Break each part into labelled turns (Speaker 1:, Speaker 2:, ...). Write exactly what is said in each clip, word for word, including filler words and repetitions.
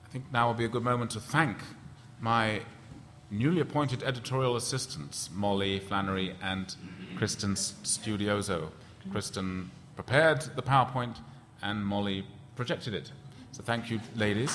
Speaker 1: I think now will be a good moment to thank my newly appointed editorial assistants, Molly Flannery and Kristen Studioso. Kristen prepared the PowerPoint and Molly projected it. So thank you, ladies.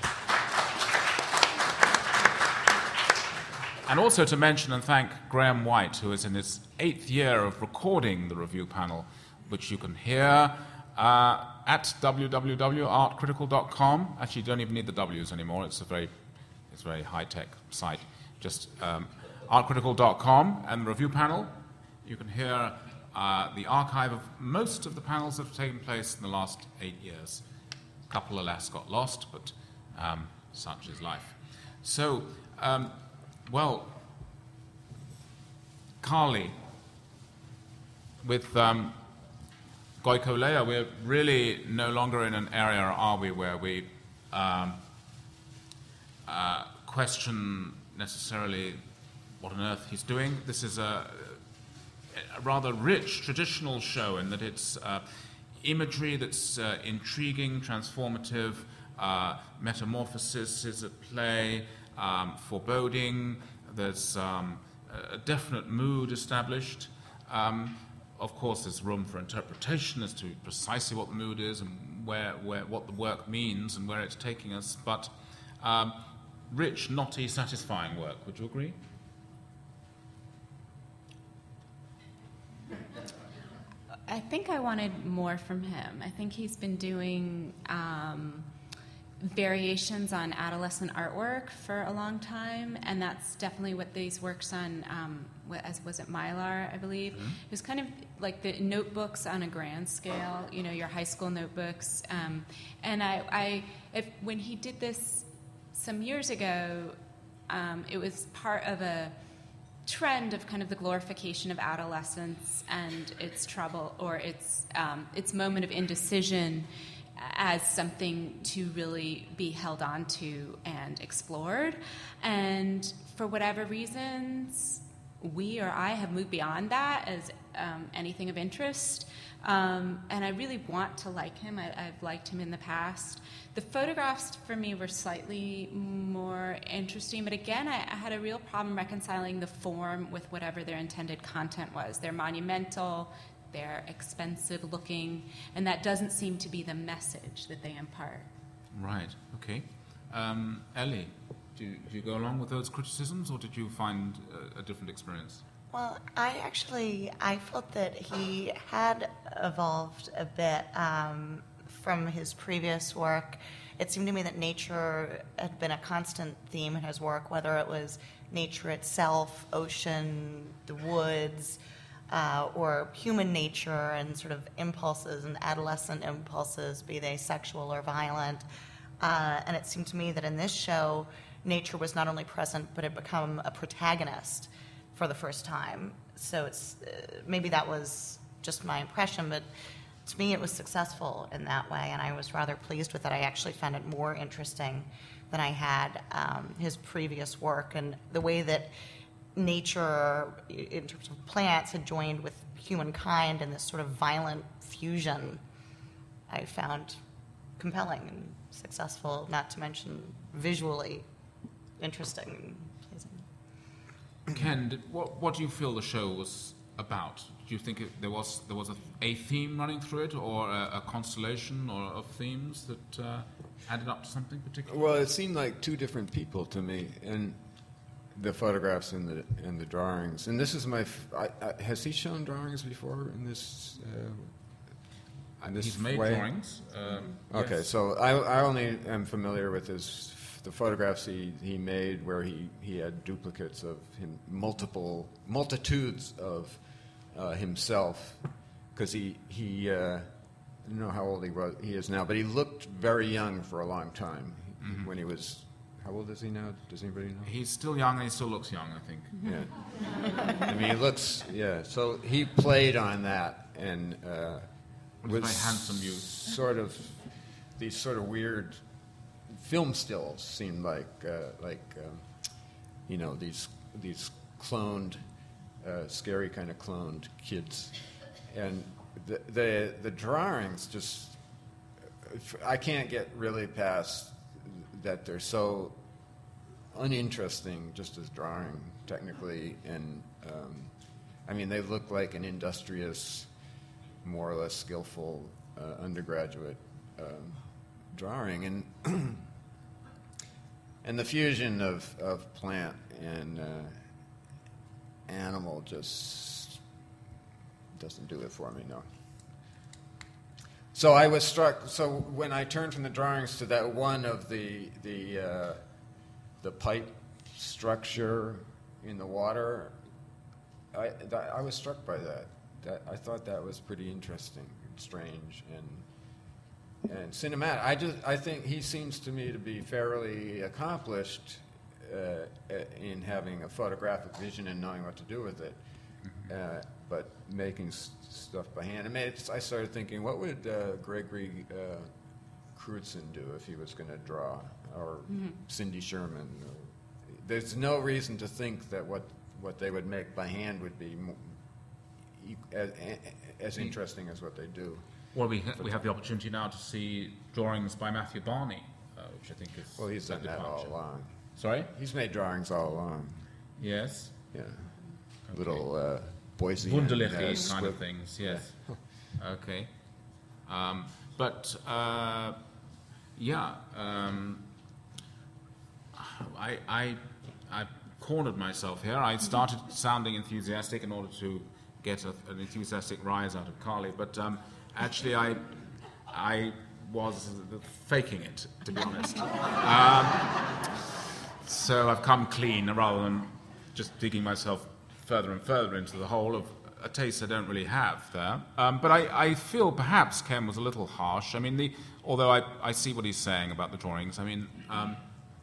Speaker 1: And also to mention and thank Graham White, who is in his eighth year of recording the review panel, which you can hear uh, at w w w dot art critical dot com. Actually, you don't even need the W's anymore. It's a very, it's a very high-tech site. Just um, art critical dot com and the review panel. You can hear uh, the archive of most of the panels that have taken place in the last eight years. A couple, alas, got lost, but um, such is life. So, um, well, Carly, with um, Goiko Leia, we're really no longer in an area, are we, where we um, uh, question necessarily what on earth he's doing. This is a, a rather rich traditional show in that it's uh, imagery that's uh, intriguing, transformative, uh, metamorphosis is at play, um, foreboding, there's um, a definite mood established. Um, of course, there's room for interpretation as to precisely what the mood is and where, where what the work means and where it's taking us, but um, rich, knotty, satisfying work. Would you agree?
Speaker 2: I think I wanted more from him. I think he's been doing um, variations on adolescent artwork for a long time, and that's definitely what these works on, um, as was it Mylar, I believe. Mm-hmm. It was kind of like the notebooks on a grand scale, you know, your high school notebooks. Um, and I, I if, when he did this some years ago, um, it was part of a trend of kind of the glorification of adolescence and its trouble or its um, its moment of indecision as something to really be held on to and explored. And for whatever reasons, we or I have moved beyond that as um, anything of interest. Um, and I really want to like him. I, I've liked him in the past. The photographs for me were slightly more interesting, but again, I, I had a real problem reconciling the form with whatever their intended content was. They're monumental, they're expensive looking, and that doesn't seem to be the message that they impart.
Speaker 1: Right, okay. Um, Ellie, do you, do you go along with those criticisms, or did you find a, a different experience?
Speaker 3: Well, I actually, I felt that he had evolved a bit um, from his previous work. It seemed to me that nature had been a constant theme in his work, whether it was nature itself, ocean, the woods, uh, or human nature and sort of impulses and adolescent impulses, be they sexual or violent. Uh, and it seemed to me that in this show, nature was not only present, but had become a protagonist for the first time. So it's uh, maybe that was just my impression, but to me it was successful in that way, and I was rather pleased with it. I actually found it more interesting than I had um, his previous work, and the way that nature, in terms of plants, had joined with humankind in this sort of violent fusion, I found compelling and successful, not to mention visually interesting and pleasing.
Speaker 1: Ken, did, what, what do you feel the show was about? Do you think it, there was there was a, a theme running through it, or a, a constellation or of themes that uh, added up to something particular?
Speaker 4: Well, it seemed like two different people to me, and the photographs and the and the drawings. And this is my. F- I, I, has he shown drawings before in this? Uh, in this
Speaker 1: He's made
Speaker 4: way?
Speaker 1: drawings. Um,
Speaker 4: okay,
Speaker 1: yes.
Speaker 4: so I, I only am familiar with his the photographs he, he made where he, he had duplicates of him, multiple multitudes of uh, himself, because he he uh, I don't know how old he was he is now, but he looked very young for a long time mm-hmm. when he was. How old is he now? Does anybody know?
Speaker 1: He's still young and he still looks young, I think.
Speaker 4: Yeah. I mean, he looks, yeah. So he played on that and uh,
Speaker 1: was
Speaker 4: was
Speaker 1: a very handsome youth.
Speaker 4: Sort of, these sort of weird film stills seemed like, uh, like um, you know, these these cloned, uh, scary kind of cloned kids. And the, the, the drawings just, I can't get really past that they're so uninteresting just as drawing technically, and um, I mean they look like an industrious, more or less skillful uh, undergraduate um, drawing, and and the fusion of, of plant and uh, animal just doesn't do it for me, no. So I was struck. So when I turned from the drawings to that one of the the uh, the pipe structure in the water, I that, I was struck by that. That I thought that was pretty interesting, and strange, and and cinematic. I just I think he seems to me to be fairly accomplished uh, in having a photographic vision and knowing what to do with it. Uh, but making s- stuff by hand. I mean, it's, I started thinking, what would uh, Gregory uh, Crutzen do if he was going to draw, or mm-hmm. Cindy Sherman? Or, there's no reason to think that what, what they would make by hand would be mo- e- as, as interesting as what they do.
Speaker 1: Well, we, ha- we have the opportunity now to see drawings by Matthew Barney, uh, which I think is...
Speaker 4: Well, he's done that all along.
Speaker 1: Sorry?
Speaker 4: He's made drawings all along.
Speaker 1: Yes?
Speaker 4: Yeah.
Speaker 1: Okay.
Speaker 4: Little uh, Boise
Speaker 1: Wunderliche
Speaker 4: uh,
Speaker 1: kind
Speaker 4: squib-
Speaker 1: of things, yes. Okay. Um, but, uh, yeah, um, I, I, I cornered myself here. I started sounding enthusiastic in order to get a, an enthusiastic rise out of Carly, but um, actually I, I was faking it, to be honest. Um, so I've come clean rather than just digging myself further and further into the hole of a taste I don't really have there. Um, but I, I feel perhaps Ken was a little harsh. I mean, the, although I, I see what he's saying about the drawings, I mean, um,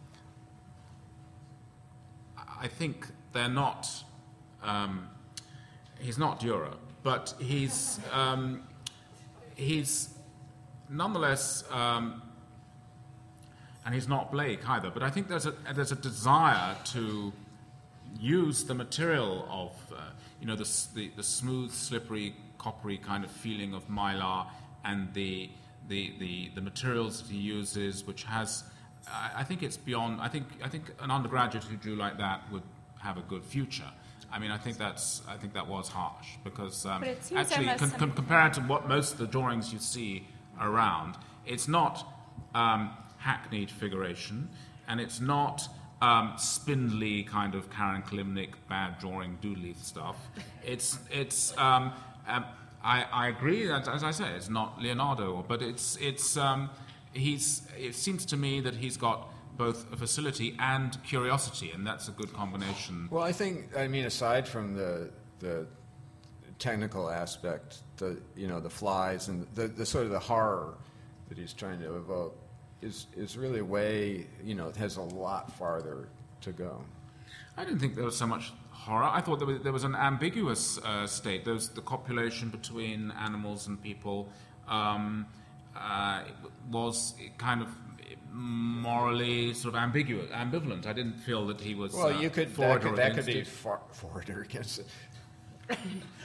Speaker 1: I think they're not, um, he's not Dürer, but he's, um, he's nonetheless, um, and he's not Blake either, but I think there's a, there's a desire to use the material of, uh, you know, the, the the smooth, slippery, coppery kind of feeling of Mylar, and the the the, the materials that he uses, which has, I, I think it's beyond. I think I think an undergraduate who drew like that would have a good future. I mean, I think that's I think that was harsh because um, actually, con- con- compared to what most of the drawings you see around, it's not um, hackneyed figuration, and it's not. Um, spindly kind of Karen Klimnik bad drawing doodly stuff. It's it's um, um, I, I agree that, as I say, it's not Leonardo, but it's it's um, he's it seems to me that he's got both a facility and curiosity, and that's a good combination.
Speaker 4: Well, I think I mean aside from the the technical aspect, the you know the flies and the, the sort of the horror that he's trying to evoke. Is, is really way, you know, it has a lot farther to go.
Speaker 1: I didn't think there was so much horror. I thought there was, there was an ambiguous uh, state. There was the copulation between animals and people um, uh, was kind of morally sort of ambiguous, ambivalent. I didn't feel that he was
Speaker 4: well,
Speaker 1: uh,
Speaker 4: you could,
Speaker 1: forward
Speaker 4: that could,
Speaker 1: or
Speaker 4: that
Speaker 1: against
Speaker 4: could be
Speaker 1: it.
Speaker 4: for, forward or against it.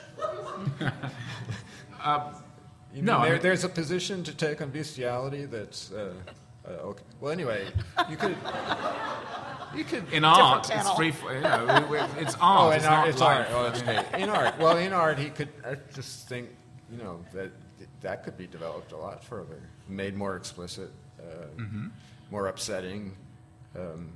Speaker 1: um,
Speaker 4: You
Speaker 1: no,
Speaker 4: mean there,
Speaker 1: I mean,
Speaker 4: there's a position to take on bestiality that's uh, uh, okay. Well, anyway, you could you could
Speaker 1: in art,
Speaker 3: channel.
Speaker 1: it's free. For, you know, we- we- it's art.
Speaker 4: oh, in
Speaker 1: it's
Speaker 4: art,
Speaker 1: not
Speaker 4: it's
Speaker 1: life.
Speaker 4: art. Oh, that's great. In art, well, in art, he could. I just think, you know, that that could be developed a lot further, made more explicit, uh,
Speaker 1: Mm-hmm.
Speaker 4: more upsetting. Um,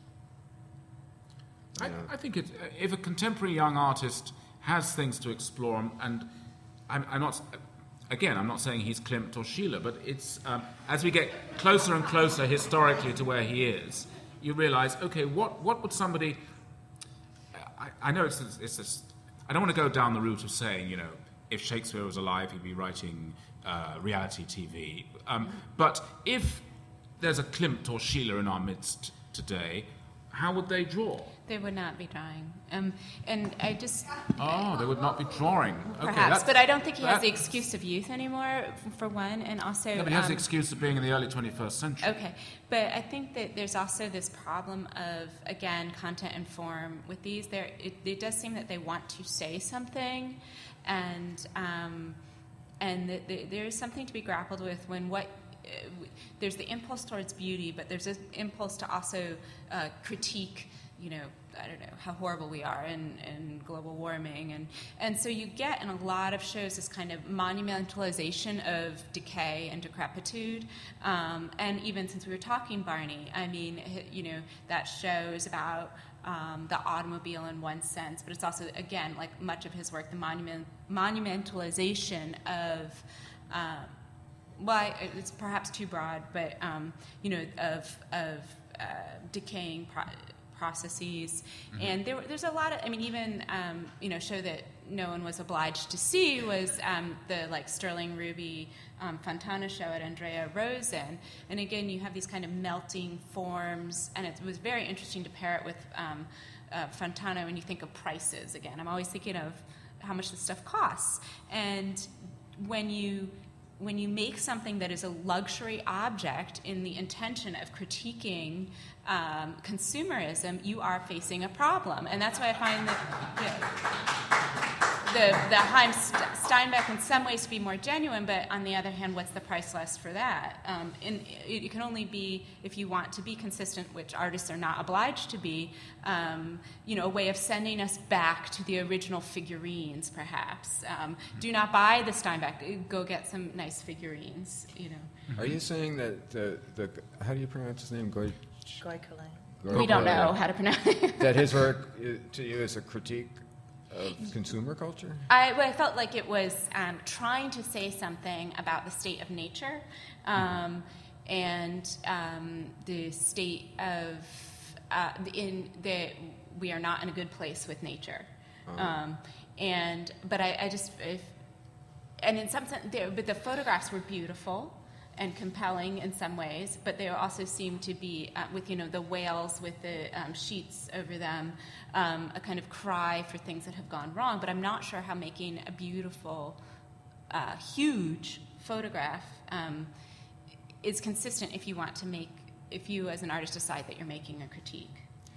Speaker 1: I,
Speaker 4: you know.
Speaker 1: I think it, if a contemporary young artist has things to explore, and- and I'm, I'm not, again, I'm not saying he's Klimt or Sheila, but it's um, as we get closer and closer historically to where he is, you realize, okay, what, what would somebody? I, I know it's it's this, I don't want to go down the route of saying, you know, if Shakespeare was alive, he'd be writing uh, reality T V. Um, but if there's a Klimt or Sheila in our midst today, how would they draw?
Speaker 2: They would not be drawing. Um, and I just...
Speaker 1: Oh, they would not be drawing. Okay,
Speaker 2: Perhaps,
Speaker 1: that's-
Speaker 2: but I don't think he has the
Speaker 1: that-
Speaker 2: excuse of youth anymore, for one, and also...
Speaker 1: No, but he has
Speaker 2: um,
Speaker 1: the excuse of being in the early twenty-first century.
Speaker 2: Okay, but I think that there's also this problem of, again, content and form with these. There, it, it does seem that they want to say something, and um, and that the, there is something to be grappled with when what there's the impulse towards beauty, but there's an impulse to also uh, critique, you know, I don't know, how horrible we are in, in global warming. And, and so you get in a lot of shows this kind of monumentalization of decay and decrepitude. Um, and even since we were talking Barney, I mean, you know, that show is about um, the automobile in one sense, but it's also, again, like much of his work, the monument, monumentalization of, um, well, I, it's perhaps too broad, but, um, you know, of, of uh, decaying pro- processes. Mm-hmm. And there, there's a lot of, I mean, even, um, you know, show that no one was obliged to see was um, the, like, Sterling Ruby um, Fontana show at Andrea Rosen. And again, you have these kind of melting forms, and it was very interesting to pair it with um, uh, Fontana when you think of prices. Again, I'm always thinking of how much this stuff costs. And when you when you make something that is a luxury object in the intention of critiquing um, consumerism, you are facing a problem. And that's why I find that the, the, the Haim Steinbeck in some ways to be more genuine, but on the other hand, what's the price list for that? Um, and it, it can only be, if you want to be consistent, which artists are not obliged to be, um, you know, a way of sending us back to the original figurines, perhaps. Um, do not buy the Steinbeck. Go get some nice figurines, you know.
Speaker 4: Are you saying that the, the how do you pronounce his name? Goy,
Speaker 3: Goy Collet.
Speaker 4: Goy
Speaker 2: We don't
Speaker 4: Collet.
Speaker 2: know how to pronounce it.
Speaker 4: That his work uh, to you is a critique of consumer culture?
Speaker 2: I, well, I felt like it was um, trying to say something about the state of nature um, and um, the state of uh, in that we are not in a good place with nature.
Speaker 4: Uh-huh.
Speaker 2: Um, and but I, I just if, and in some sense, there, but the photographs were beautiful and compelling in some ways, but they also seemed to be, uh, with, you know, the whales with the um, sheets over them, um, a kind of cry for things that have gone wrong. But I'm not sure how making a beautiful, uh, huge photograph um, is consistent if you want to make, if you as an artist decide that you're making a critique.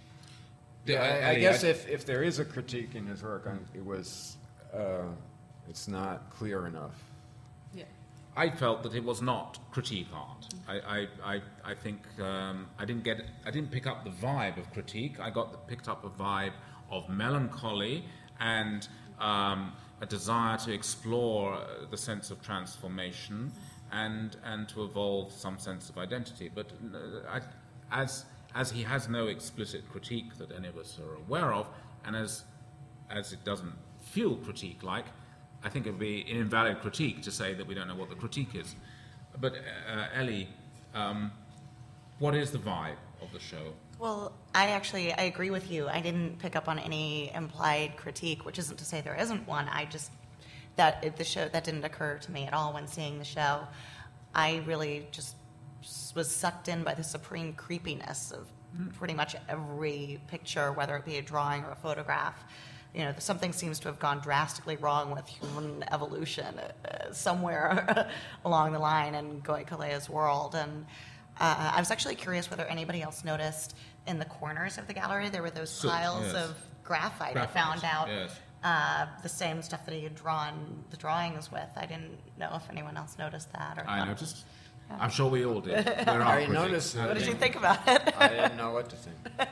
Speaker 4: Yeah, I, I guess if, if there is a critique in his work, it was, uh, it's not clear enough.
Speaker 2: Yeah.
Speaker 1: I felt that it was not critique art. I, I, I, I think um, I didn't get, I didn't pick up the vibe of critique. I got the, picked up a vibe of melancholy and um, a desire to explore uh, the sense of transformation and and to evolve some sense of identity. But uh, I, as as he has no explicit critique that any of us are aware of, and as as it doesn't feel critique-like, I think it would be an invalid critique to say that we don't know what the critique is. But uh, Ellie, um, what is the vibe of the show?
Speaker 3: Well, I actually, I agree with you. I didn't pick up on any implied critique, which isn't to say there isn't one. I just, that it, the show, that didn't occur to me at all when seeing the show. I really just was sucked in by the supreme creepiness of pretty much every picture, whether it be a drawing or a photograph. You know, something seems to have gone drastically wrong with human evolution uh, somewhere along the line in Goy Collet's world. And uh, I was actually curious whether anybody else noticed in the corners of the gallery there were those
Speaker 1: So,
Speaker 3: piles
Speaker 1: yes.
Speaker 3: of graphite.
Speaker 1: Graphite,
Speaker 3: I found out
Speaker 1: yes.
Speaker 3: uh, the same stuff that he had drawn the drawings with. I didn't know if anyone else noticed that. Or
Speaker 1: I
Speaker 3: thought-
Speaker 1: noticed. I'm sure we all did. We're
Speaker 4: I
Speaker 1: art
Speaker 4: noticed
Speaker 1: critics.
Speaker 4: it.
Speaker 3: What did you think about it?
Speaker 4: I didn't know what to think.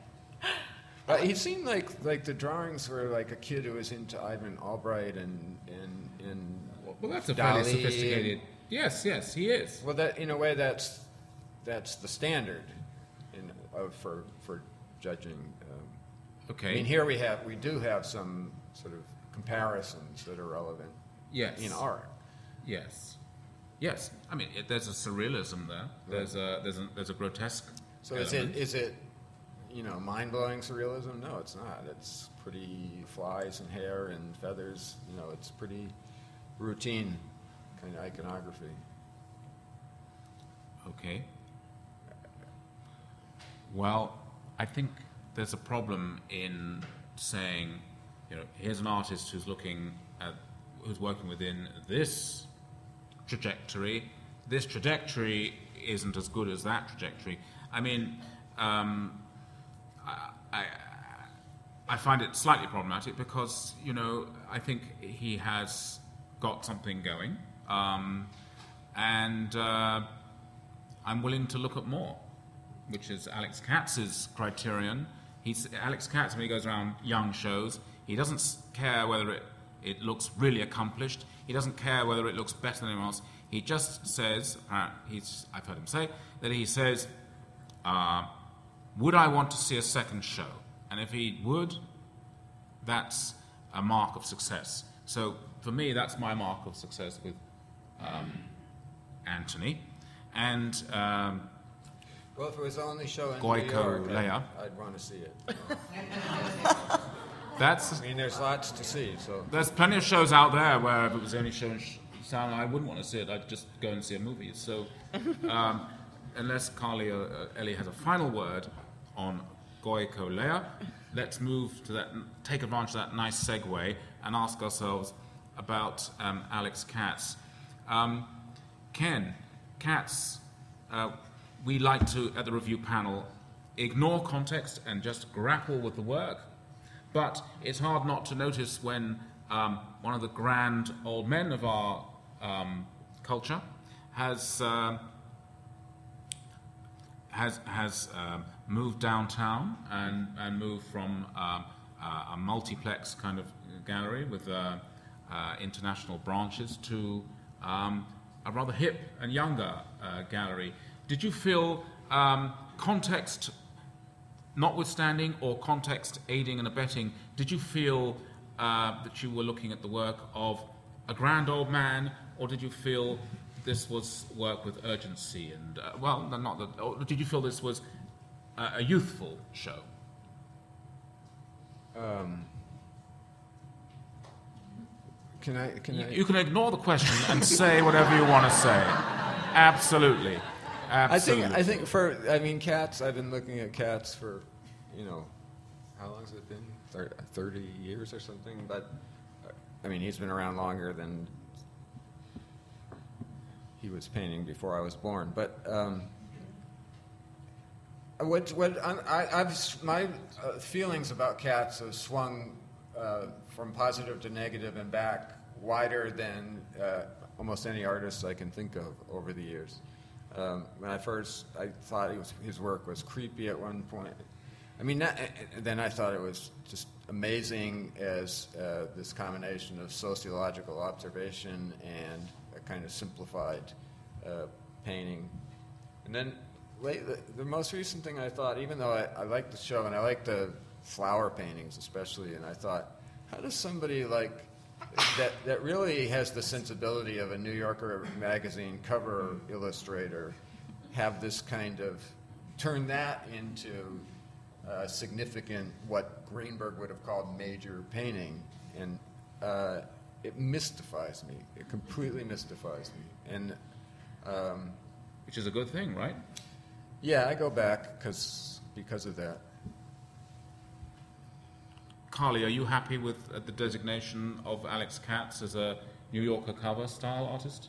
Speaker 4: But he seemed like like the drawings were like a kid who was into Ivan Albright and and, and
Speaker 1: Well, that's a fairly
Speaker 4: Dali.
Speaker 1: sophisticated. Yes, yes, he is.
Speaker 4: Well, that in a way that's that's the standard in of for for judging. Um,
Speaker 1: Okay.
Speaker 4: I mean, here we have we do have some sort of comparisons that are relevant
Speaker 1: Yes.
Speaker 4: in art.
Speaker 1: Yes. Yes. I mean, it, there's a surrealism there. There's a there's a there's a grotesque.
Speaker 4: So is it
Speaker 1: element.
Speaker 4: is it you know mind-blowing surrealism? No, it's not. It's pretty flies and hair and feathers. You know, it's pretty routine kind of iconography.
Speaker 1: Okay. Well, I think there's a problem in saying, you know, here's an artist who's looking at, who's working within this trajectory. This trajectory isn't as good as that trajectory. I mean, um, I, I, I find it slightly problematic because, you know, I think he has got something going. Um, and uh, I'm willing to look at more, which is Alex Katz's criterion. He's, Alex Katz, when he goes around young shows, he doesn't s- care whether it, it looks really accomplished. He doesn't care whether it looks better than anyone else. He just says, uh, he's, I've heard him say, that he says, uh, would I want to see a second show? And if he would, that's a mark of success. So for me, that's my mark of success with um, Anthony. And um,
Speaker 4: Well, if it was only showing in
Speaker 1: Goiko
Speaker 4: New York, I'd,
Speaker 1: Leia.
Speaker 4: I'd want to see it.
Speaker 1: that's
Speaker 4: I mean, there's lots to see, so...
Speaker 1: there's plenty of shows out there where if it was only showing sh- sound, I wouldn't want to see it. I'd just go and see a movie. So um, unless Carly or uh, Ellie has a final word on Goiko Leia, let's move to that, take advantage of that nice segue and ask ourselves about um, Alex Katz. Um, Ken, Katz, uh, we like to, at the review panel, ignore context and just grapple with the work, but it's hard not to notice when um, one of the grand old men of our um, culture has um, has has um, moved downtown and, and moved from um, uh, a multiplex kind of gallery with uh, uh, international branches to um, a rather hip and younger uh, gallery. Did you feel um, context notwithstanding or context aiding and abetting, did you feel uh, that you were looking at the work of a grand old man, or did you feel this was work with urgency and, uh, well, not that, or did you feel this was a, a youthful show?
Speaker 4: Um, can I... Can
Speaker 1: You,
Speaker 4: I...
Speaker 1: you can ignore the question and say whatever you want to say. Absolutely. Absolutely.
Speaker 4: I think, I think for, I mean, Katz, I've been looking at Katz for, you know, how long has it been? thirty years or something? But, I mean, he's been around longer than he was painting before I was born. But um, what, what I, I've, my uh, feelings about Katz have swung uh, from positive to negative and back wider than uh, almost any artist I can think of over the years. Um, when I first, I thought he was, his work was creepy at one point. I mean, that, then I thought it was just amazing as uh, this combination of sociological observation and a kind of simplified uh, painting. And then late, the, the most recent thing I thought, even though I, I like the show and I like the flower paintings especially, and I thought, how does somebody like that that really has the sensibility of a New Yorker magazine cover illustrator have this kind of turn that into uh, significant what Greenberg would have called major painting, and uh, it mystifies me. It completely mystifies me, and um,
Speaker 1: Which is a good thing, right?
Speaker 4: yeah, I go back because because of that.
Speaker 1: Carly, are you happy with uh, the designation of Alex Katz as a New Yorker cover style artist?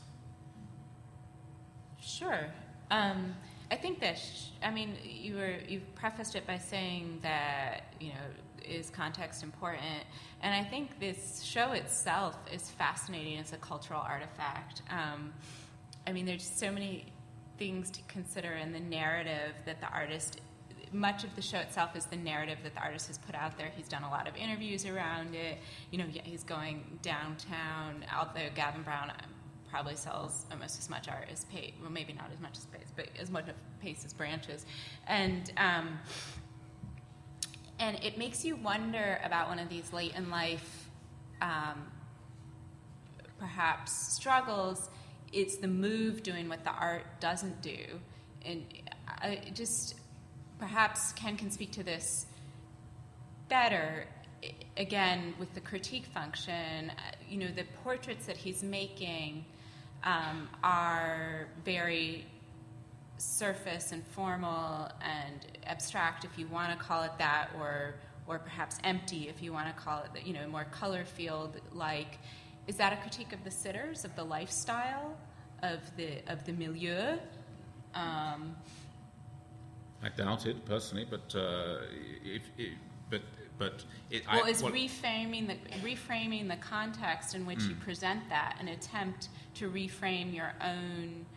Speaker 2: Sure. Um, I think that, sh- I mean, you were, you prefaced it by saying that, you know, is context important? And I think this show itself is fascinating as a cultural artifact. Um, I mean, there's so many things to consider in the narrative that the artist, much of the show itself is the narrative that the artist has put out there. He's done a lot of interviews around it. You know, yeah, he's going downtown, although Gavin Brown probably sells almost as much art as Pace, well, maybe not as much as Pace, but as much of Pace's branches. And um, and it makes you wonder about one of these late in life, um, perhaps, struggles. It's the move doing what the art doesn't do. And I just, perhaps Ken can speak to this better. Again, with the critique function, you know, the portraits that he's making um, are very surface and formal and abstract, if you want to call it that, or or perhaps empty, if you want to call it, you know, more color field like. Is that a critique of the sitters, of the lifestyle, of the of the milieu? Um,
Speaker 1: I doubt it personally, but uh, if, if but but it,
Speaker 2: well,
Speaker 1: I,
Speaker 2: is
Speaker 1: well,
Speaker 2: reframing the reframing the context in which
Speaker 1: Mm.
Speaker 2: you present that an attempt to reframe your own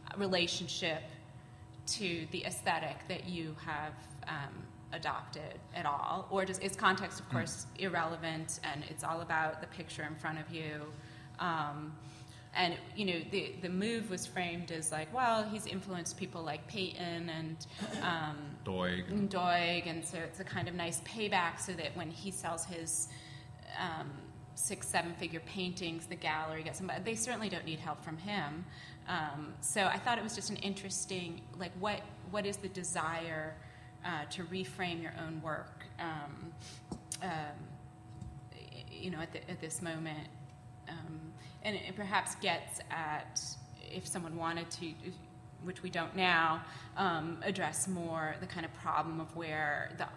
Speaker 2: relationship to the aesthetic that you have um, adopted at all? Or does, is context, of course, mm. irrelevant, and it's all about the picture in front of you? Um, and, you know, the, the move was framed as like, well, he's influenced people like Peyton and um,
Speaker 1: Doig.
Speaker 2: and Doig, and so it's a kind of nice payback so that when he sells his um, six, seven-figure paintings, the gallery gets them. But they certainly don't need help from him. Um, so I thought it was just an interesting, like, what what is the desire uh, to reframe your own work, um, um, you know, at, the, at this moment, um, and it perhaps gets at, if someone wanted to, which we don't now, um, address more the kind of problem of where the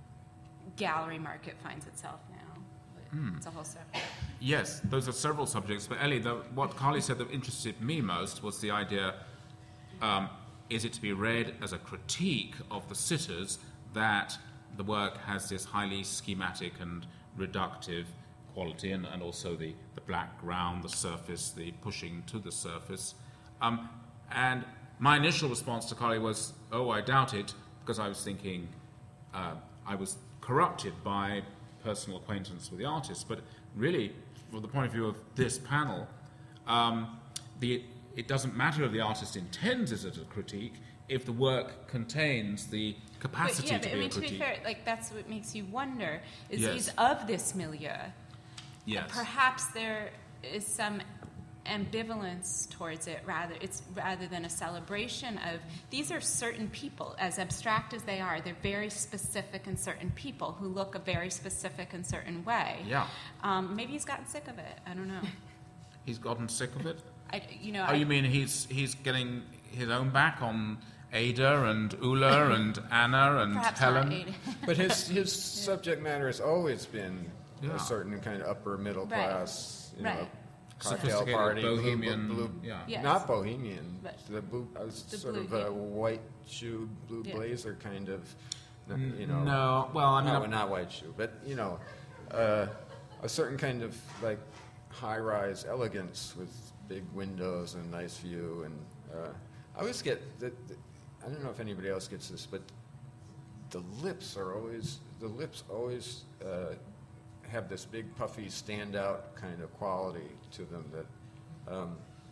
Speaker 2: gallery market finds itself now. But
Speaker 1: Mm.
Speaker 2: it's a whole separate.
Speaker 1: Yes, those are several subjects. But Ellie, the, what Carly said that interested me most was the idea, um, is it to be read as a critique of the sitters that the work has this highly schematic and reductive quality, and, and also the, the background, the surface, the pushing to the surface. Um, and my initial response to Carly was, oh, I doubt it, because I was thinking uh, I was corrupted by personal acquaintance with the artist. But really, from the point of view of this panel, um, the, it doesn't matter if the artist intends it as a critique if the work contains the capacity
Speaker 2: but, yeah,
Speaker 1: to
Speaker 2: but,
Speaker 1: be
Speaker 2: I mean,
Speaker 1: a critique.
Speaker 2: To be fair, like, that's what makes you wonder, is
Speaker 1: Yes.
Speaker 2: he's of this milieu.
Speaker 1: Yes.
Speaker 2: Perhaps there is some ambivalence towards it, rather it's rather than a celebration of, these are certain people, as abstract as they are, they're very specific and certain people who look a very specific and certain way.
Speaker 1: Yeah.
Speaker 2: Um, maybe he's gotten sick of it. I don't know.
Speaker 1: He's gotten sick of it?
Speaker 2: I, you know.
Speaker 1: Oh,
Speaker 2: I,
Speaker 1: you mean he's he's getting his own back on Ada and Ulla and Anna and
Speaker 2: perhaps
Speaker 1: Helen?
Speaker 2: Not Ada.
Speaker 4: But his his subject matter has always been
Speaker 1: Yeah.
Speaker 4: a certain kind of upper middle
Speaker 2: Right.
Speaker 4: class, you
Speaker 2: Right.
Speaker 4: know, cocktail
Speaker 1: Sophisticated,
Speaker 4: party, blue-
Speaker 1: bohemian,
Speaker 4: blue,
Speaker 1: yeah.
Speaker 2: Yes.
Speaker 4: not bohemian,
Speaker 2: But
Speaker 4: the blue, uh,
Speaker 2: the
Speaker 4: sort
Speaker 2: blue,
Speaker 4: of a
Speaker 2: yeah.
Speaker 4: white shoe, blue
Speaker 2: Yeah.
Speaker 4: blazer kind of, you know.
Speaker 1: No, well, I mean,
Speaker 4: no,
Speaker 1: I'm-
Speaker 4: not white shoe, but you know, uh, a certain kind of like high-rise elegance with big windows and nice view, and uh, I always get the, the, I don't know if anybody else gets this, but the lips are always the lips always uh, have this big puffy standout kind of quality to them that um,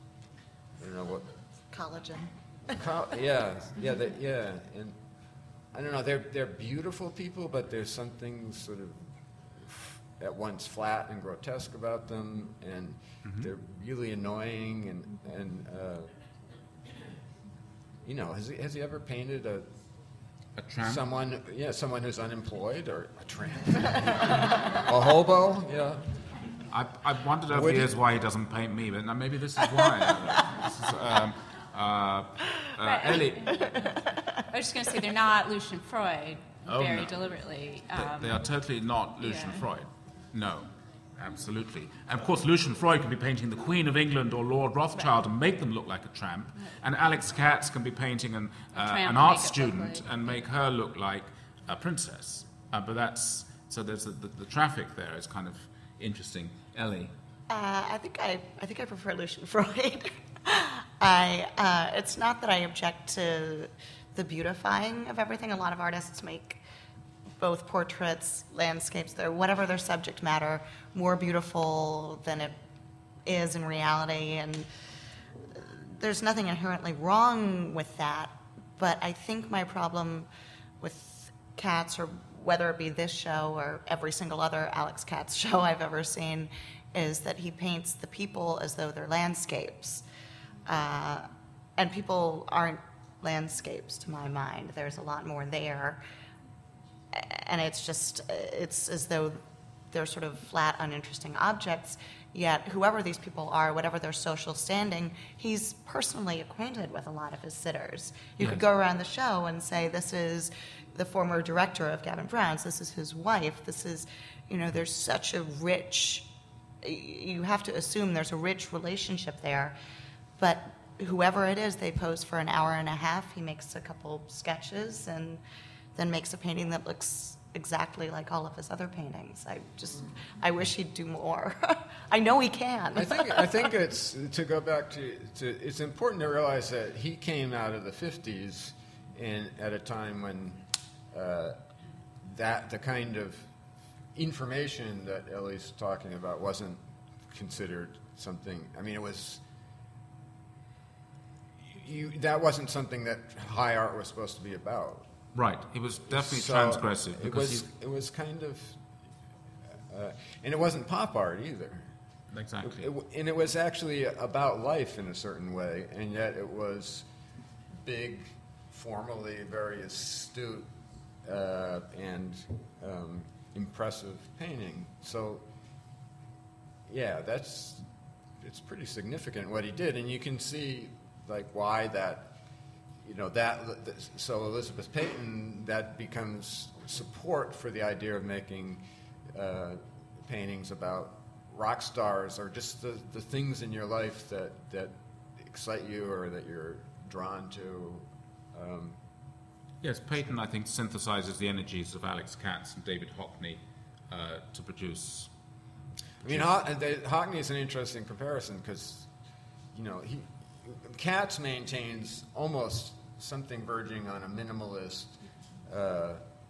Speaker 4: I don't know what.
Speaker 3: Collagen.
Speaker 4: Co- yeah, yeah, they, yeah, and I don't know. They're they're beautiful people, but there's something sort of at once flat and grotesque about them, and
Speaker 1: Mm-hmm.
Speaker 4: they're really annoying. And and uh, you know, has he has he ever painted a
Speaker 1: A tramp?
Speaker 4: someone? Yeah, someone who's unemployed or a tramp, a hobo? Yeah.
Speaker 1: I, I've wondered over
Speaker 4: Would
Speaker 1: the
Speaker 4: he-
Speaker 1: years why he doesn't paint me, but now maybe this is why. this is, um, uh, uh, Ellie,
Speaker 2: I was just going to say, they're not Lucian Freud,
Speaker 1: Oh,
Speaker 2: very
Speaker 1: no.
Speaker 2: deliberately.
Speaker 1: they,
Speaker 2: Um,
Speaker 1: they are totally not Lucian
Speaker 2: yeah.
Speaker 1: Freud. No, absolutely. And of course, Lucian Freud can be painting the Queen of England or Lord Rothschild and make them look like a tramp. And Alex Katz can be painting an, uh,
Speaker 2: tramp
Speaker 1: an
Speaker 2: and
Speaker 1: art
Speaker 2: make it look
Speaker 1: student
Speaker 2: like-
Speaker 1: and make her look like a princess. Uh, but that's, so there's a, the, the traffic there is kind of interesting. Ellie?
Speaker 3: Uh, I think I, I think I prefer Lucian Freud. I, uh, it's not that I object to the beautifying of everything. A lot of artists make both portraits, landscapes, their whatever their subject matter, more beautiful than it is in reality, and there's nothing inherently wrong with that. But I think my problem with Katz, or whether it be this show or every single other Alex Katz show I've ever seen, is that he paints the people as though they're landscapes. Uh, and people aren't landscapes to my mind. There's a lot more there. And it's just, it's as though they're sort of flat, uninteresting objects. Yet, whoever these people are, whatever their social standing, he's personally acquainted with a lot of his sitters. You could
Speaker 1: Yes.
Speaker 3: go around the show and say, this is the former director of Gavin Brown's, this is his wife, this is, you know, there's such a rich, you have to assume there's a rich relationship there. But whoever it is, they pose for an hour and a half, he makes a couple sketches, and then makes a painting that looks exactly like all of his other paintings. I just, I wish he'd do more. I know he can.
Speaker 4: I think I think it's to go back to, to it's important to realize that he came out of the fifties in at a time when uh, that the kind of information that Ellie's talking about wasn't considered something. I mean, it was. You, that wasn't something that high art was supposed to be about.
Speaker 1: Right. It was definitely
Speaker 4: So
Speaker 1: transgressive.
Speaker 4: It
Speaker 1: because
Speaker 4: was. It was kind of, uh, and it wasn't pop art either.
Speaker 1: he- exactly.
Speaker 4: It, it, and it was actually about life in a certain way, and yet it was big, formally very astute, uh, and um, impressive painting. So, yeah, that's it's pretty significant what he did, and you can see like why that, you know, that. So Elizabeth Peyton, that becomes support for the idea of making uh, paintings about rock stars or just the, the things in your life that, that excite you or that you're drawn to. Um,
Speaker 1: Yes, Peyton, I think, synthesizes the energies of Alex Katz and David Hockney uh, to produce.
Speaker 4: I mean, Ho- and they- Hockney is an interesting comparison because, you know, he Katz maintains almost something verging on a minimalist uh,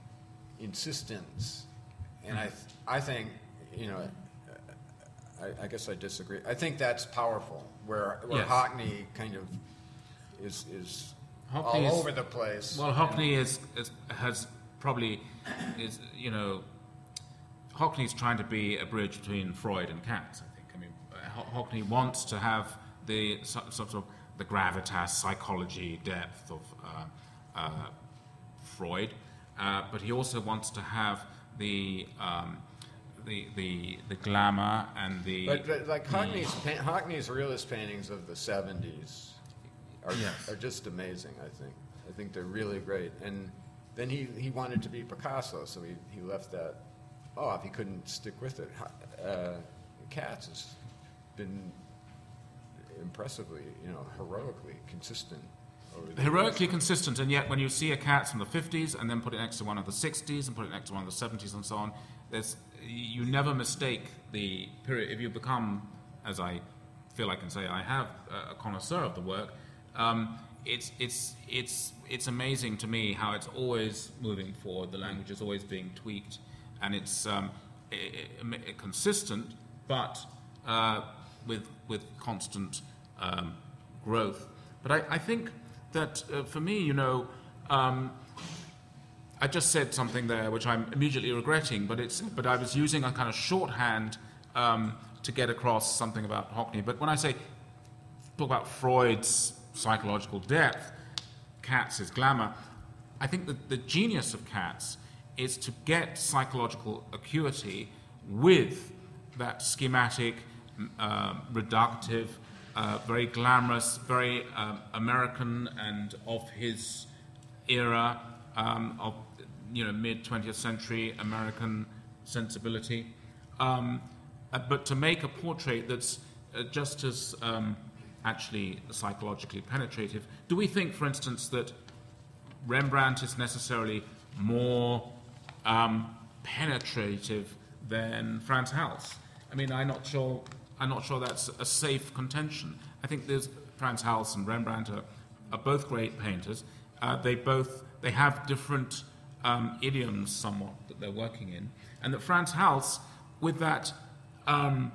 Speaker 4: insistence, and I th- I think, you know, I, I guess I disagree. I think that's powerful, where where
Speaker 1: Yes.
Speaker 4: Hockney kind of is is
Speaker 1: Hockney
Speaker 4: all
Speaker 1: is-
Speaker 4: over the place.
Speaker 1: Well, Hockney is, is has probably is you know Hockney's trying to be a bridge between Freud and Katz. I think. I mean, uh, Ho- Hockney wants to have the so- sort of the gravitas, psychology, depth of uh, uh, Freud, uh, but he also wants to have the um, the the the glamour and the.
Speaker 4: But, but like Hockney's, pa- Hockney's realist paintings of the seventies are,
Speaker 1: Yes.
Speaker 4: are just amazing, I think. I think they're really great. And then he, he wanted to be Picasso, so he, he left that off. He couldn't stick with it. Ho- Uh, Katz has been impressively, you know, heroically consistent. Over the
Speaker 1: Heroically
Speaker 4: years.
Speaker 1: consistent, and yet when you see a Katz from the fifties and then put it next to one of the sixties and put it next to one of the seventies and so on, there's, you never mistake the period. If you become, as I feel I can say I have, a connoisseur of the work, um, it's, it's, it's, it's amazing to me how it's always moving forward, the language is always being tweaked, and it's um, i i i consistent, but uh, with, with constant um, growth. But I, I think that uh, for me, you know, um, I just said something there which I'm immediately regretting, but it's but I was using a kind of shorthand um, to get across something about Hockney. But when I say talk about Freud's psychological depth, Katz's glamour, I think that the genius of Katz is to get psychological acuity with that schematic, uh, reductive, uh, very glamorous, very um, American and of his era, um, of you know mid twentieth century American sensibility, um, uh, but to make a portrait that's uh, just as um, actually psychologically penetrative. Do we think, for instance, that Rembrandt is necessarily more um, penetrative than Frans Hals? I mean, I'm not sure. I'm not sure that's a safe contention. I think there's Frans Hals and Rembrandt are, are both great painters. Uh, they both they have different um, idioms, somewhat, that they're working in, and that Frans Hals, with that um,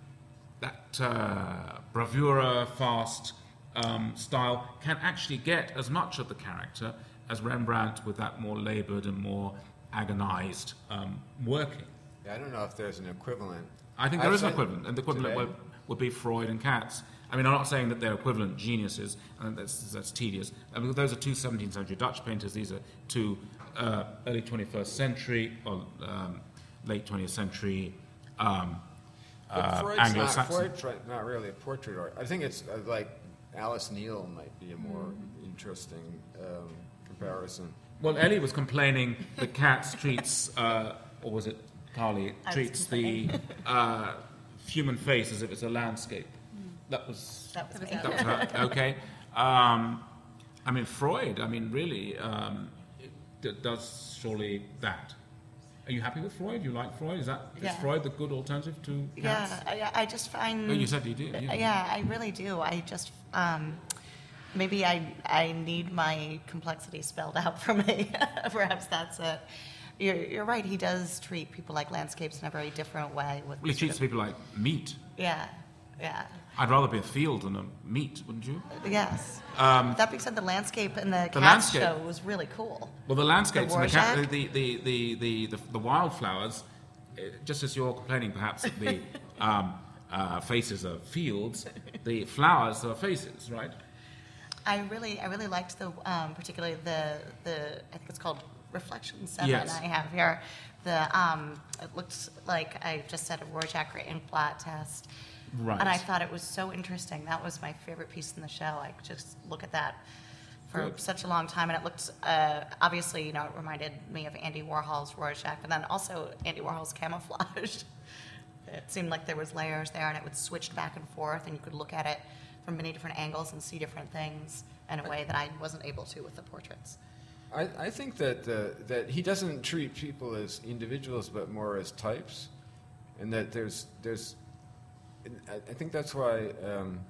Speaker 1: that uh, bravura, fast um, style, can actually get as much of the character as Rembrandt with that more laboured and more agonized um, working.
Speaker 4: Yeah, I don't know if there's an equivalent.
Speaker 1: I think there
Speaker 4: I've
Speaker 1: is an
Speaker 4: seen-
Speaker 1: equivalent, and the equivalent
Speaker 4: today?
Speaker 1: would, would be Freud and Katz. I mean, I'm not saying that they're equivalent geniuses, and that's, that's tedious. I mean, those are two seventeenth century Dutch painters. These are two uh, early twenty-first century or um, late twentieth century um,
Speaker 4: But
Speaker 1: uh,
Speaker 4: Freud's not,
Speaker 1: Anglo-Saxon.
Speaker 4: Freud's right- not really a portrait art. I think it's uh, like Alice Neal might be a more interesting um, comparison.
Speaker 1: Well, Ellie was complaining that Katz treats, uh, or was it Carly,
Speaker 3: I was
Speaker 1: treats the uh, human face as if it's a landscape. That was
Speaker 3: That was me.
Speaker 1: that was her. Okay. Um, I mean, Freud. I mean, really, um, it d- does surely that. Are you happy with Freud? You like Freud? Is that is
Speaker 3: Yeah.
Speaker 1: Freud the good alternative to Katz?
Speaker 3: Yeah, I, I just find.
Speaker 1: Oh, you said you did. Yeah.
Speaker 3: Yeah, I really do. I just um, maybe I I need my complexity spelled out for me. Perhaps that's it. You're, you're right. He does treat people like landscapes in a very different way. With
Speaker 1: Well, he
Speaker 3: sort
Speaker 1: treats
Speaker 3: of-
Speaker 1: people like meat.
Speaker 3: Yeah, yeah,
Speaker 1: I'd rather be a field than a meat, wouldn't you?
Speaker 3: yes.
Speaker 1: Um,
Speaker 3: that being said, the landscape in the,
Speaker 1: The
Speaker 3: Cats
Speaker 1: landscape.
Speaker 3: show was really cool.
Speaker 1: Well, the landscapes and the,
Speaker 3: Rorschach?
Speaker 1: ca- the, the, the, the, the, the wildflowers, uh, just as you're complaining perhaps that the um, uh, faces are fields, the flowers are faces, right?
Speaker 3: I really, I really liked the, um, particularly the, the, I think it's called Reflection Seven.
Speaker 1: Yes.
Speaker 3: I have here. The, um, it looked like I just said a Rorschach ink blot test,
Speaker 1: Right.
Speaker 3: and I thought it was so interesting. That was my favorite piece in the show. I could just look at that for
Speaker 1: Good.
Speaker 3: such a long time, and it looked uh, obviously, you know, it reminded me of Andy Warhol's Rorschach, and then also Andy Warhol's camouflage. It seemed like there was layers there, and it would switch back and forth, and you could look at it from many different angles and see different things in a way that I wasn't able to with the portraits.
Speaker 4: I, I think that uh, that he doesn't treat people as individuals, but more as types, and that there's there's. I, I think that's why um,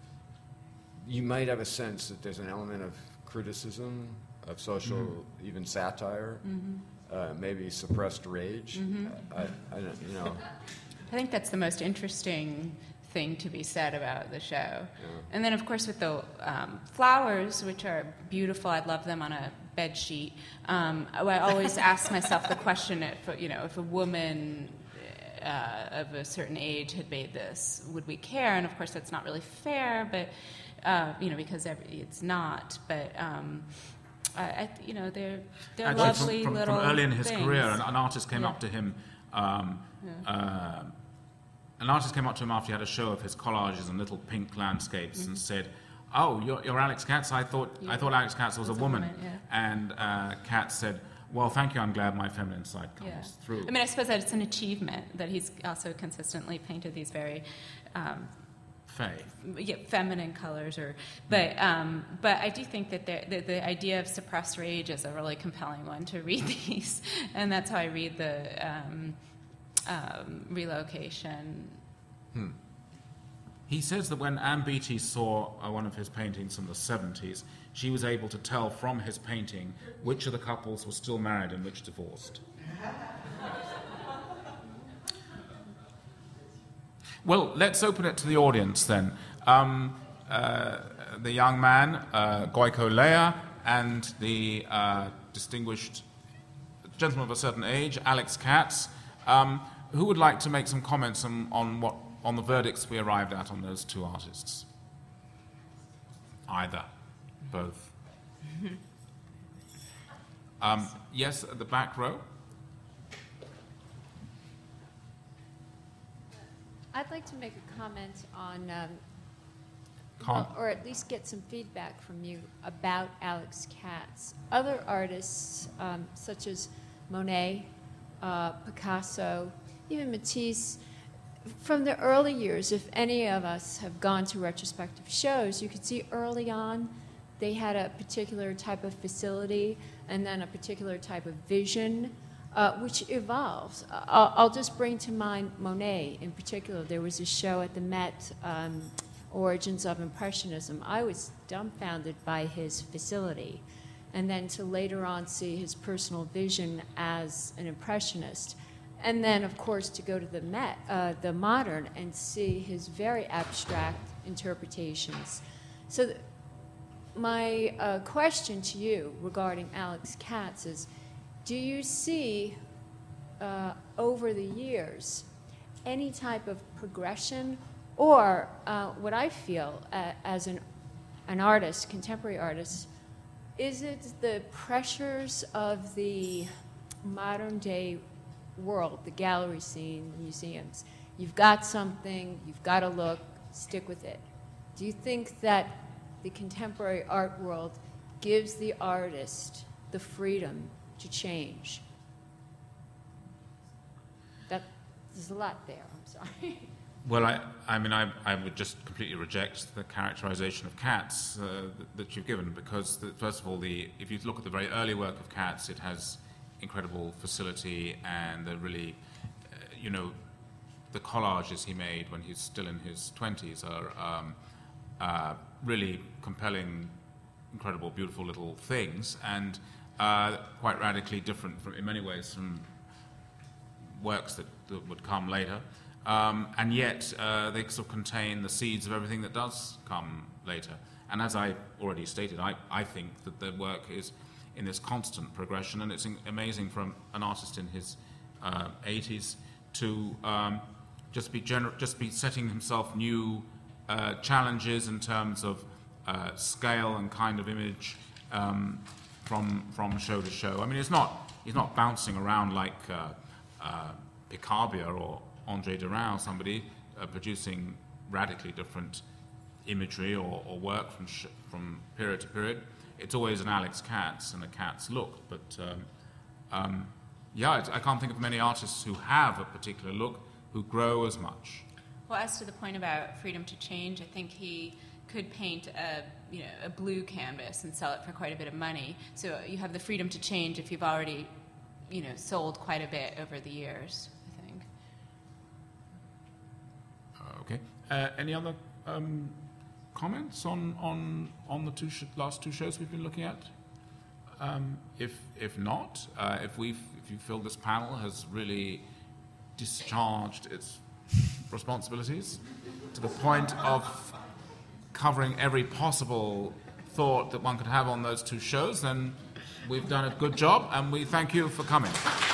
Speaker 4: you might have a sense that there's an element of criticism, of social,
Speaker 1: Mm-hmm.
Speaker 4: even satire,
Speaker 2: Mm-hmm.
Speaker 4: uh, maybe suppressed rage.
Speaker 2: Mm-hmm.
Speaker 4: I, I don't, you know.
Speaker 2: I think that's the most interesting thing to be said about the show. And then, of course, with the um, flowers, which are beautiful, I'd love them on a bed sheet. Um, I always ask myself the question: if you know, if a woman uh, of a certain age had made this, would we care? And of course, that's not really fair, but uh, you know, because every, it's not. But um, I, I, you know, they're they're
Speaker 1: Actually,
Speaker 2: lovely
Speaker 1: from, from,
Speaker 2: little
Speaker 1: from early in his
Speaker 2: things.
Speaker 1: career, an, an artist came
Speaker 2: Yeah.
Speaker 1: up to him. Um,
Speaker 2: Yeah.
Speaker 1: uh, an artist came up to him after he had a show of his collages and little pink landscapes
Speaker 2: Mm-hmm.
Speaker 1: and said, "Oh, you're, you're Alex Katz. I thought I thought Alex Katz was a
Speaker 2: Was a
Speaker 1: woman."
Speaker 2: woman, yeah.
Speaker 1: And uh, Katz said, "Well, thank you. I'm glad my feminine side comes
Speaker 2: Yeah.
Speaker 1: through."
Speaker 2: I mean, I suppose that it's an achievement that he's also consistently painted these very um,
Speaker 1: Faye.
Speaker 2: yeah, feminine colors, or but um, but I do think that the, the the idea of suppressed rage is a really compelling one to read these, and that's how I read the um, um, relocation.
Speaker 1: Hmm. He says that when Anne Beattie saw uh, one of his paintings from the seventies, she was able to tell from his painting which of the couples was still married and which divorced. Well, let's open it to the audience then. Um, uh, the young man, uh, Goiko Lea, and the uh, distinguished gentleman of a certain age, Alex Katz. Um, who would like to make some comments on, on what on the verdicts we arrived at on those two artists? Either, both. Um, yes, at the back row.
Speaker 5: I'd like to make a comment on, um,
Speaker 1: Com-
Speaker 5: or at least get some feedback from you about Alex Katz. Other artists, um, such as Monet, uh, Picasso, even Matisse, from the early years, if any of us have gone to retrospective shows, you could see early on they had a particular type of facility and then a particular type of vision, uh, which evolves. I'll, I'll just bring to mind Monet in particular. There was a show at the Met, um, Origins of Impressionism. I was dumbfounded by his facility. And then to later on see his personal vision as an impressionist. And then, of course, to go to the Met, uh, the modern, and see his very abstract interpretations. So th- my uh, question to you regarding Alex Katz is, do you see uh, over the years any type of progression, or uh, what I feel uh, as an, an artist, contemporary artist, is it the pressures of the modern day world, the gallery scene, the museums? You've got something, you've got to look, stick with it. Do you think that the contemporary art world gives the artist the freedom to change? That, there's a lot there, I'm sorry.
Speaker 1: Well, I, I mean, I, I would just completely reject the characterization of Katz uh, that, that you've given, because the, first of all, the if you look at the very early work of Katz, it has incredible facility, and the really, uh, you know, the collages he made when he's still in his twenties are um, uh, really compelling, incredible, beautiful little things, and uh, quite radically different from, in many ways, from works that, that would come later. Um, and yet uh, they sort of contain the seeds of everything that does come later. And as I already stated, I, I think that the work is in this constant progression, and it's in, amazing from an artist in his uh, eighties to um, just be gener- just be setting himself new uh, challenges in terms of uh, scale and kind of image um, from from show to show. I mean, it's not he's not bouncing around like uh, uh, Picabia or André Derain or somebody uh, producing radically different imagery or, or work from sh- from period to period. It's always an Alex Katz and a Katz look, but um, um, yeah, it's, I can't think of many artists who have a particular look who grow as much.
Speaker 2: Well, as to the point about freedom to change, I think he could paint a you know a blue canvas and sell it for quite a bit of money. So you have the freedom to change if you've already you know sold quite a bit over the years, I think.
Speaker 1: Uh, okay. Uh, any other um, comments on on on the two sh- last two shows we've been looking at? Um, if if not, uh, if we if you feel this panel has really discharged its responsibilities to the point of covering every possible thought that one could have on those two shows, then we've done a good job, and we thank you for coming.